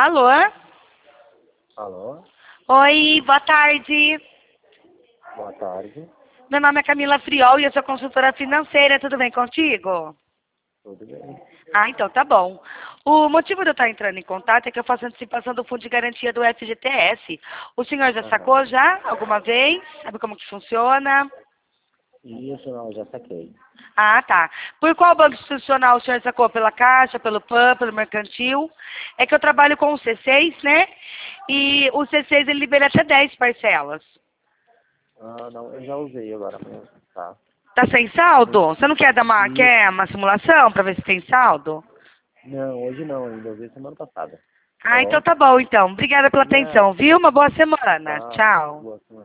Alô? Alô? Oi, boa tarde. Boa tarde. Meu nome é Camila Friol e eu sou consultora financeira. Tudo bem contigo? Tudo bem? Ah, então tá bom. O motivo de eu estar entrando em contato é que eu faço antecipação do fundo de garantia do FGTS. O senhor já Aham. sacou já alguma vez? Sabe como que funciona? Isso, não, já saquei. Ah, tá. Por qual banco institucional o senhor sacou? Pela Caixa, pelo PAN, pelo Mercantil? É que eu trabalho com o C6, né? E o C6 ele libera até 10 parcelas. Ah, não, eu já usei agora mesmo, tá? Tá sem saldo? Muito. Você não quer dar Isso. quer uma simulação para ver se tem saldo? Não, hoje não ainda, eu usei semana passada. Tá Ah, então bom? tá bom então. Obrigada pela Não, atenção, viu? Uma boa semana. tá. Tchau. Boa semana.